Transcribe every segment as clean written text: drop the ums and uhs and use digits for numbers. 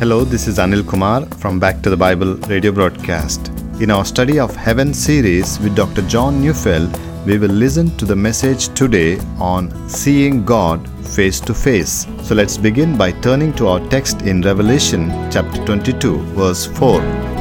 Hello, this is Anil Kumar from Back to the Bible radio broadcast. In our study of Heaven series with Dr. John Neufeld, we will listen to the message today on seeing God face to face. So let's begin by turning to our text in Revelation chapter 22, verse 4.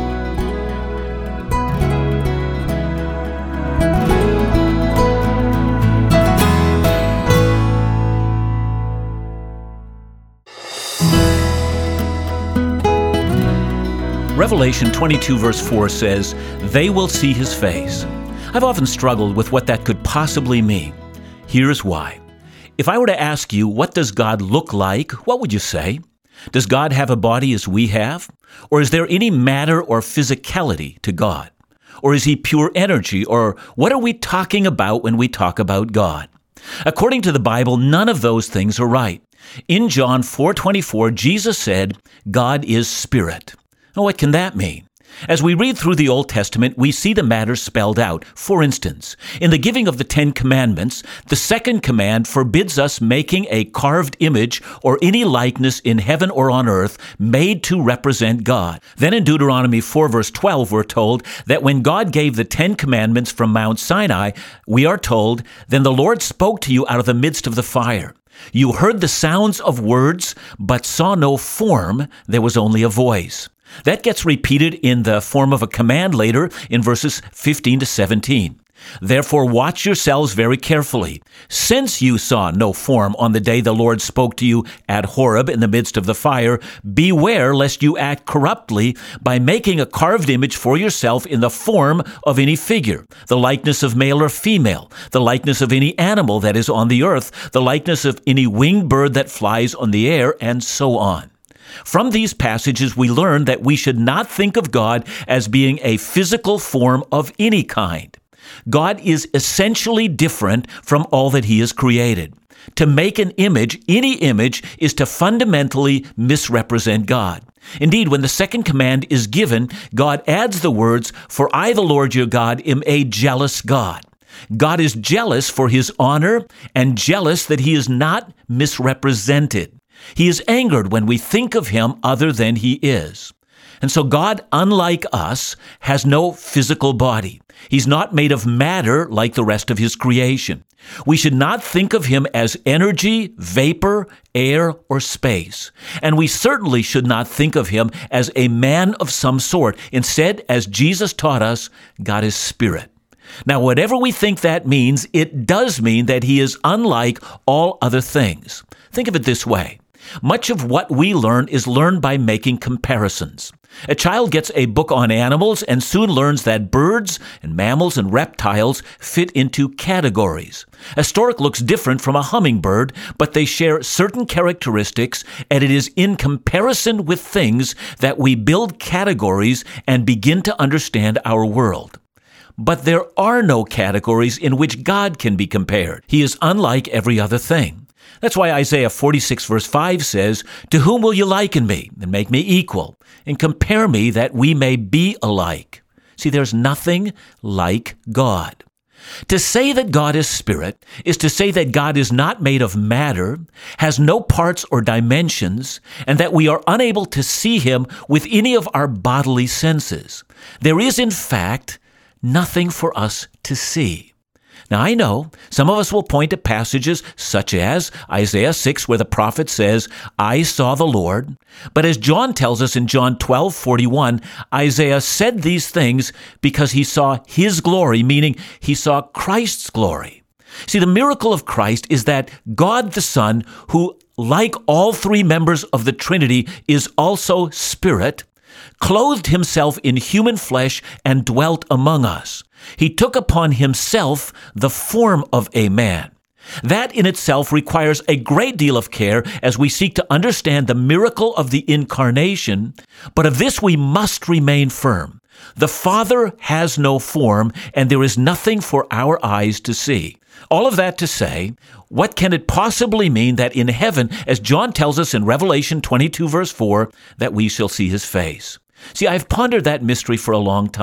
Revelation 22 verse 4 says, "They will see his face." I've often struggled with what that could possibly mean. Here's why. If I were to ask you, what does God look like, what would you say? Does God have a body as we have? Or is there any matter or physicality to God? Or is he pure energy? Or what are we talking about when we talk about God? According to the Bible, none of those things are right. In John 4:24, Jesus said, "God is spirit." Now, what can that mean? As we read through the Old Testament, we see the matter spelled out. For instance, in the giving of the Ten Commandments, the second command forbids us making a carved image or any likeness in heaven or on earth made to represent God. Then in Deuteronomy 4 verse 12, we're told that when God gave the Ten Commandments from Mount Sinai, we are told, "Then the Lord spoke to you out of the midst of the fire. You heard the sounds of words, but saw no form. There was only a voice." That gets repeated in the form of a command later in verses 15 to 17. "Therefore watch yourselves very carefully, since you saw no form on the day the Lord spoke to you at Horeb in the midst of the fire. Beware lest you act corruptly by making a carved image for yourself in the form of any figure, the likeness of male or female, the likeness of any animal that is on the earth, the likeness of any winged bird that flies on the air, and so on." From these passages, we learn that we should not think of God as being a physical form of any kind. God is essentially different from all that he has created. To make an image, any image, is to fundamentally misrepresent God. Indeed, when the second command is given, God adds the words, "For I, the Lord your God, am a jealous God." God is jealous for his honor and jealous that he is not misrepresented. He is angered when we think of him other than he is. And so God, unlike us, has no physical body. He's not made of matter like the rest of his creation. We should not think of him as energy, vapor, air, or space. And we certainly should not think of him as a man of some sort. Instead, as Jesus taught us, God is spirit. Now, whatever we think that means, it does mean that he is unlike all other things. Think of it this way. Much of what we learn is learned by making comparisons. A child gets a book on animals and soon learns that birds and mammals and reptiles fit into categories. A stork looks different from a hummingbird, but they share certain characteristics, and it is in comparison with things that we build categories and begin to understand our world. But there are no categories in which God can be compared. He is unlike every other thing. That's why Isaiah 46 verse 5 says, "To whom will you liken me and make me equal and compare me that we may be alike?" See, there's nothing like God. To say that God is spirit is to say that God is not made of matter, has no parts or dimensions, and that we are unable to see him with any of our bodily senses. There is, in fact, nothing for us to see. Now, I know some of us will point to passages such as Isaiah 6, where the prophet says, "I saw the Lord." But as John tells us in John 12:41, Isaiah said these things because he saw his glory, meaning he saw Christ's glory. See, the miracle of Christ is that God the Son, who, like all three members of the Trinity, is also spirit, clothed himself in human flesh and dwelt among us. He took upon himself the form of a man. That in itself requires a great deal of care as we seek to understand the miracle of the incarnation, but of this we must remain firm. The Father has no form, and there is nothing for our eyes to see. All of that to say, what can it possibly mean that in heaven, as John tells us in Revelation 22 verse 4, that we shall see his face? See, I've pondered that mystery for a long time.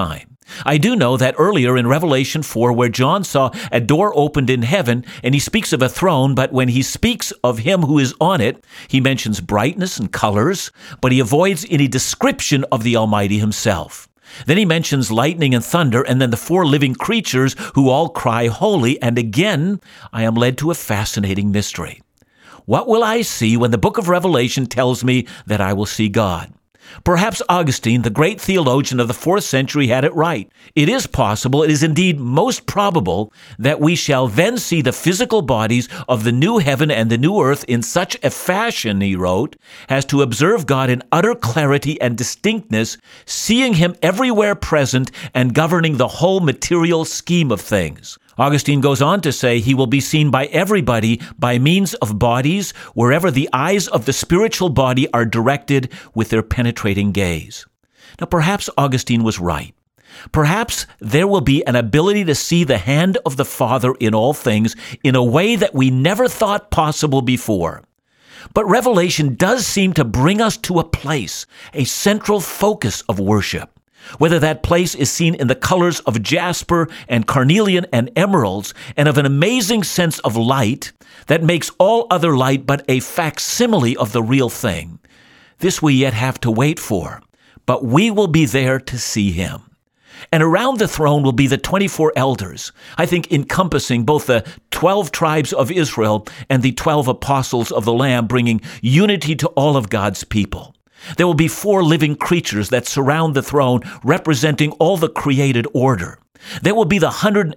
I do know that earlier in Revelation 4, where John saw a door opened in heaven, and he speaks of a throne, but when he speaks of him who is on it, he mentions brightness and colors, but he avoids any description of the Almighty himself. Then he mentions lightning and thunder, and then the 4 living creatures who all cry holy, and again, I am led to a fascinating mystery. What will I see when the book of Revelation tells me that I will see God? Perhaps Augustine, the great theologian of the 4th century, had it right. It is possible, it is indeed most probable, that we shall then see the physical bodies of the new heaven and the new earth in such a fashion, he wrote, as to observe God in utter clarity and distinctness, seeing him everywhere present and governing the whole material scheme of things. Augustine goes on to say he will be seen by everybody by means of bodies wherever the eyes of the spiritual body are directed with their penetrating gaze. Now, perhaps Augustine was right. Perhaps there will be an ability to see the hand of the Father in all things in a way that we never thought possible before. But Revelation does seem to bring us to a place, a central focus of worship. Whether that place is seen in the colors of jasper and carnelian and emeralds, and of an amazing sense of light that makes all other light but a facsimile of the real thing. This we yet have to wait for, but we will be there to see him. And around the throne will be the 24 elders, I think encompassing both the 12 tribes of Israel and the 12 apostles of the Lamb, bringing unity to all of God's people. There will be 4 living creatures that surround the throne, representing all the created order. There will be the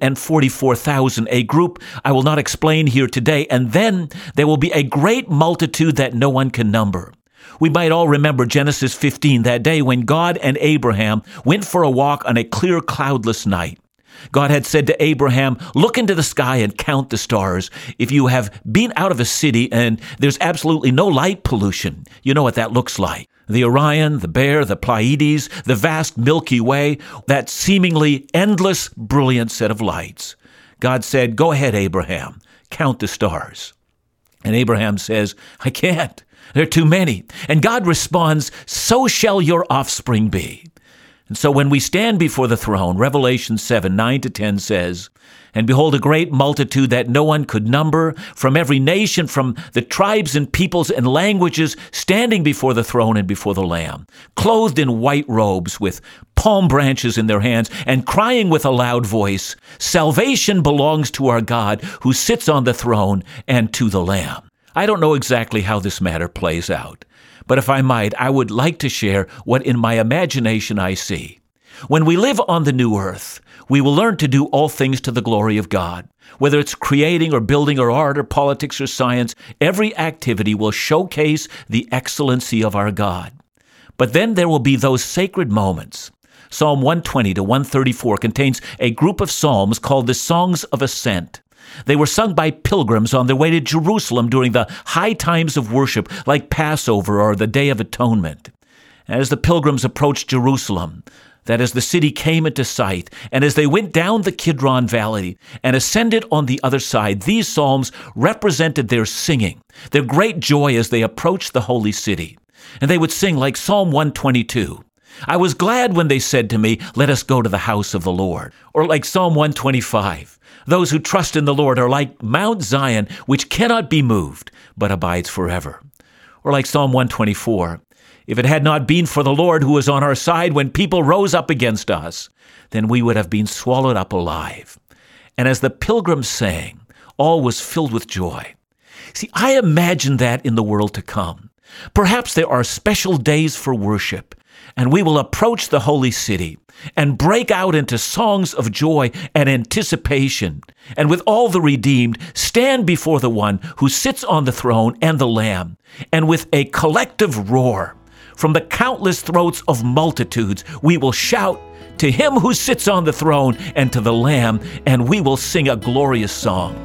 144,000, a group I will not explain here today, and then there will be a great multitude that no one can number. We might all remember Genesis 15, that day when God and Abraham went for a walk on a clear, cloudless night. God had said to Abraham, look into the sky and count the stars. If you have been out of a city and there's absolutely no light pollution, you know what that looks like. The Orion, the Bear, the Pleiades, the vast Milky Way, that seemingly endless, brilliant set of lights. God said, go ahead, Abraham, count the stars. And Abraham says, I can't. There are too many. And God responds, so shall your offspring be. And so when we stand before the throne, Revelation 7, 9-10 says, and behold, a great multitude that no one could number, from every nation, from the tribes and peoples and languages, standing before the throne and before the Lamb, clothed in white robes with palm branches in their hands, and crying with a loud voice, salvation belongs to our God who sits on the throne and to the Lamb. I don't know exactly how this matter plays out, but if I might, I would like to share what in my imagination I see. When we live on the new earth, we will learn to do all things to the glory of God. Whether it's creating or building or art or politics or science, every activity will showcase the excellency of our God. But then there will be those sacred moments. Psalm 120 to 134 contains a group of psalms called the Songs of Ascent. They were sung by pilgrims on their way to Jerusalem during the high times of worship, like Passover or the Day of Atonement. As the pilgrims approached Jerusalem, that as the city came into sight, and as they went down the Kidron Valley and ascended on the other side, these psalms represented their singing, their great joy as they approached the holy city. And they would sing like Psalm 122. I was glad when they said to me, let us go to the house of the Lord. Or like Psalm 125. Those who trust in the Lord are like Mount Zion, which cannot be moved, but abides forever. Or like Psalm 124. If it had not been for the Lord who was on our side when people rose up against us, then we would have been swallowed up alive. And as the pilgrims sang, all was filled with joy. See, I imagine that in the world to come. Perhaps there are special days for worship, and we will approach the holy city and break out into songs of joy and anticipation, and with all the redeemed, stand before the one who sits on the throne and the Lamb, and with a collective roar from the countless throats of multitudes, we will shout to him who sits on the throne and to the Lamb, and we will sing a glorious song.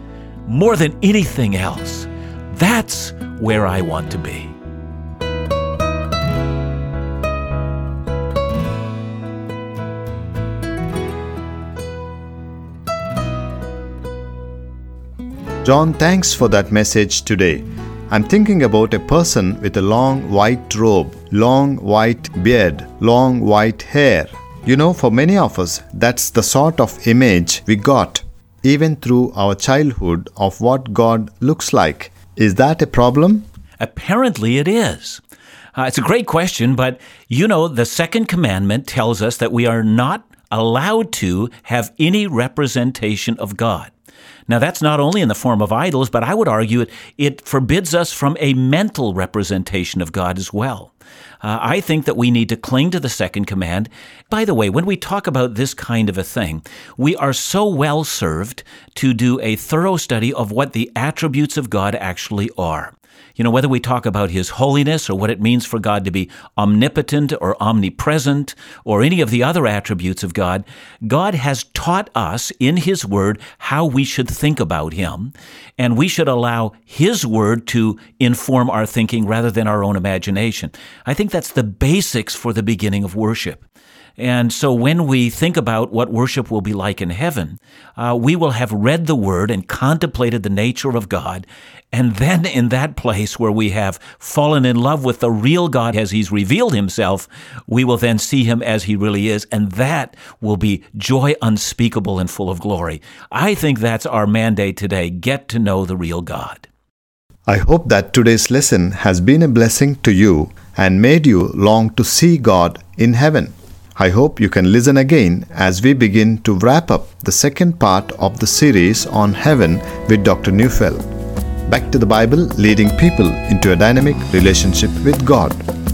More than anything else, that's where I want to be. John, thanks for that message today. I'm thinking about a person with a long white robe, long white beard, long white hair. You know, for many of us, that's the sort of image we got, even through our childhood, of what God looks like. Is that a problem? Apparently it is. It's a great question, but you know, the second commandment tells us that we are not allowed to have any representation of God. Now, that's not only in the form of idols, but I would argue it forbids us from a mental representation of God as well. I think that we need to cling to the second command. By the way, when we talk about this kind of a thing, we are so well served to do a thorough study of what the attributes of God actually are. You know, whether we talk about His holiness or what it means for God to be omnipotent or omnipresent or any of the other attributes of God, God has taught us in His Word how we should think about Him, and we should allow His Word to inform our thinking rather than our own imagination. I think that's the basics for the beginning of worship. And so when we think about what worship will be like in heaven, we will have read the Word and contemplated the nature of God. And then in that place where we have fallen in love with the real God as He's revealed Himself, we will then see Him as He really is. And that will be joy unspeakable and full of glory. I think that's our mandate today. Get to know the real God. I hope that today's lesson has been a blessing to you and made you long to see God in heaven. I hope you can listen again as we begin to wrap up the second part of the series on heaven with Dr. Neufeld. Back to the Bible, leading people into a dynamic relationship with God.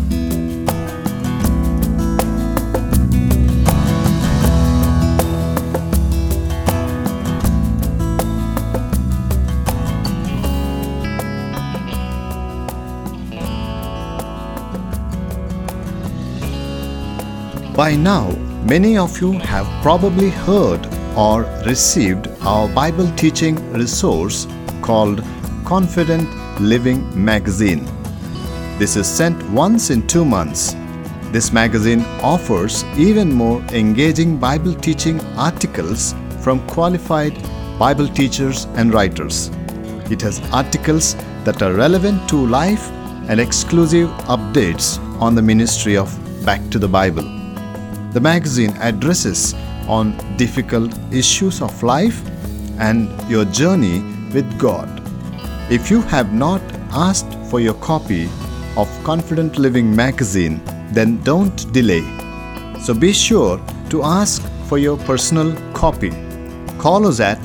By now, many of you have probably heard or received our Bible teaching resource called Confident Living Magazine. This is sent once in 2 months. This magazine offers even more engaging Bible teaching articles from qualified Bible teachers and writers. It has articles that are relevant to life and exclusive updates on the ministry of Back to the Bible. The magazine addresses on difficult issues of life and your journey with God. If you have not asked for your copy of Confident Living Magazine, then don't delay. So be sure to ask for your personal copy. Call us at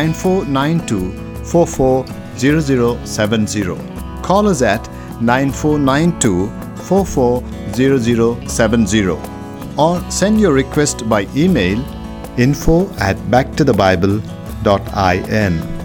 9492-440070. Call us at 9492-440070. or send your request by email info@backtothebible.in.